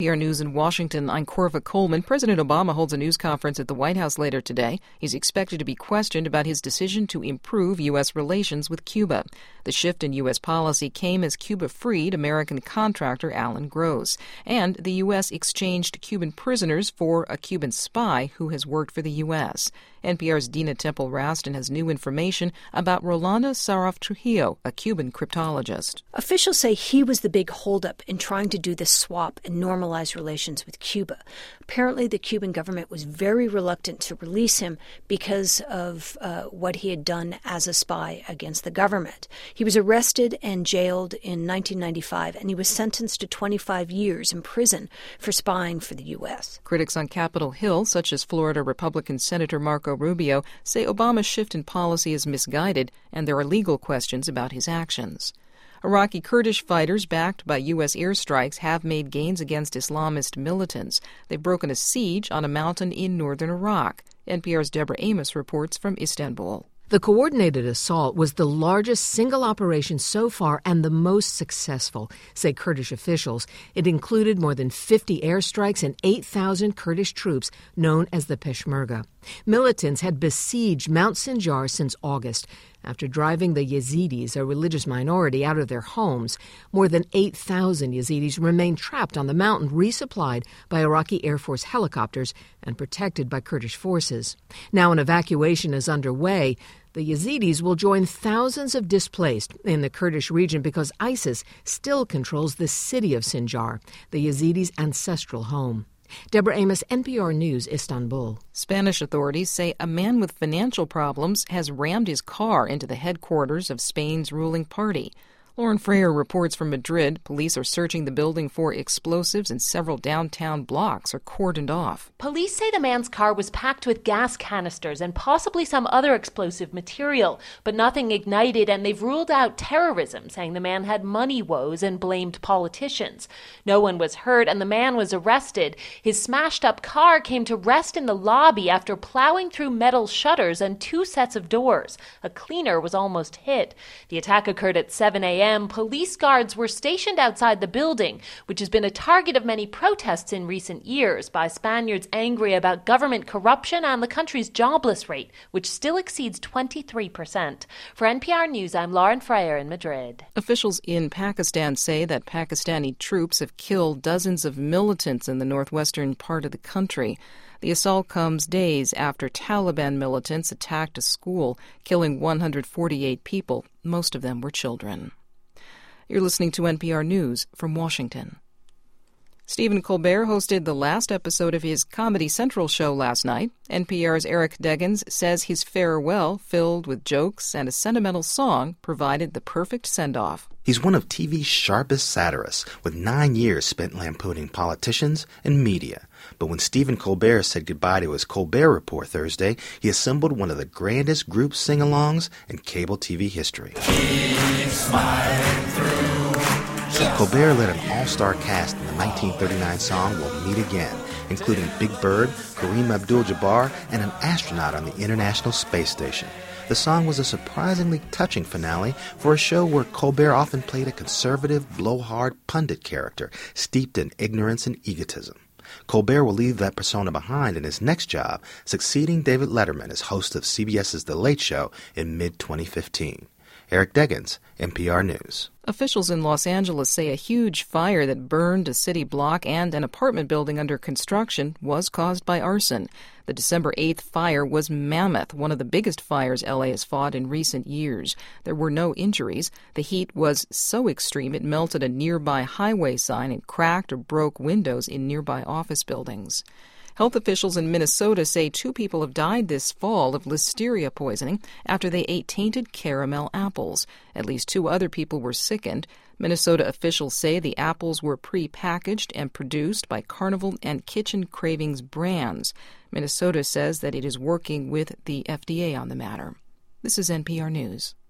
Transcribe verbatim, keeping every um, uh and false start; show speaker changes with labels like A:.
A: N P R News in Washington, I'm Corva Coleman. President Obama holds a news conference at the White House later today. He's expected to be questioned about his decision to improve U S relations with Cuba. The shift in U S policy came as Cuba freed American contractor Alan Gross, and the U S exchanged Cuban prisoners for a Cuban spy who has worked for the U S. N P R's Dina Temple-Raston has new information about Rolando Saraf Trujillo, a Cuban cryptologist.
B: Officials say he was the big holdup in trying to do this swap and normalize relations with Cuba. Apparently, the Cuban government was very reluctant to release him because of uh, what he had done as a spy against the government. He was arrested and jailed in nineteen ninety-five, and he was sentenced to twenty-five years in prison for spying for the U S.
A: Critics on Capitol Hill, such as Florida Republican Senator Marco Rubio, say Obama's shift in policy is misguided, and there are legal questions about his actions. Iraqi Kurdish fighters backed by U S airstrikes have made gains against Islamist militants. They've broken a siege on a mountain in northern Iraq. N P R's Deborah Amos reports from Istanbul.
C: The coordinated assault was the largest single operation so far and the most successful, say Kurdish officials. It included more than fifty airstrikes and eight thousand Kurdish troops known as the Peshmerga. Militants had besieged Mount Sinjar since August. After driving the Yazidis, a religious minority, out of their homes, more than eight thousand Yazidis remain trapped on the mountain, resupplied by Iraqi Air Force helicopters and protected by Kurdish forces. Now an evacuation is underway. The Yazidis will join thousands of displaced in the Kurdish region because ISIS still controls the city of Sinjar, the Yazidis' ancestral home. Deborah Amos, N P R News, Istanbul.
A: Spanish authorities say a man with financial problems has rammed his car into the headquarters of Spain's ruling party. Lauren Freyer reports from Madrid. Police are searching the building for explosives, and several downtown blocks are cordoned off.
D: Police say the man's car was packed with gas canisters and possibly some other explosive material, but nothing ignited, and they've ruled out terrorism, saying the man had money woes and blamed politicians. No one was hurt, and the man was arrested. His smashed-up car came to rest in the lobby after plowing through metal shutters and two sets of doors. A cleaner was almost hit. The attack occurred at seven a.m. Police guards were stationed outside the building, which has been a target of many protests in recent years by Spaniards angry about government corruption and the country's jobless rate, which still exceeds twenty-three percent. For N P R News, I'm Lauren Freyer in Madrid.
A: Officials in Pakistan say that Pakistani troops have killed dozens of militants in the northwestern part of the country. The assault comes days after Taliban militants attacked a school, killing one hundred forty-eight people. Most of them were children. You're listening to N P R News from Washington. Stephen Colbert hosted the last episode of his Comedy Central show last night. N P R's Eric Deggans says his farewell, filled with jokes and a sentimental song, provided the perfect send-off.
E: He's one of T V's sharpest satirists, with nine years spent lampooning politicians and media. But when Stephen Colbert said goodbye to his Colbert Report Thursday, he assembled one of the grandest group sing-alongs in cable T V history. Keep smiling through. Colbert led an all-star cast in the nineteen thirty-nine song We'll Meet Again, including Big Bird, Kareem Abdul-Jabbar, and an astronaut on the International Space Station. The song was a surprisingly touching finale for a show where Colbert often played a conservative, blowhard pundit character, steeped in ignorance and egotism. Colbert will leave that persona behind in his next job, succeeding David Letterman as host of C B S's The Late Show in mid twenty fifteen. Eric Deggans, N P R News.
A: Officials in Los Angeles say a huge fire that burned a city block and an apartment building under construction was caused by arson. The December eighth fire was mammoth, one of the biggest fires L A has fought in recent years. There were no injuries. The heat was so extreme it melted a nearby highway sign and cracked or broke windows in nearby office buildings. Health officials in Minnesota say two people have died this fall of listeria poisoning after they ate tainted caramel apples. At least two other people were sickened. Minnesota officials say the apples were pre-packaged and produced by Carnival and Kitchen Cravings brands. Minnesota says that it is working with the F D A on the matter. This is N P R News.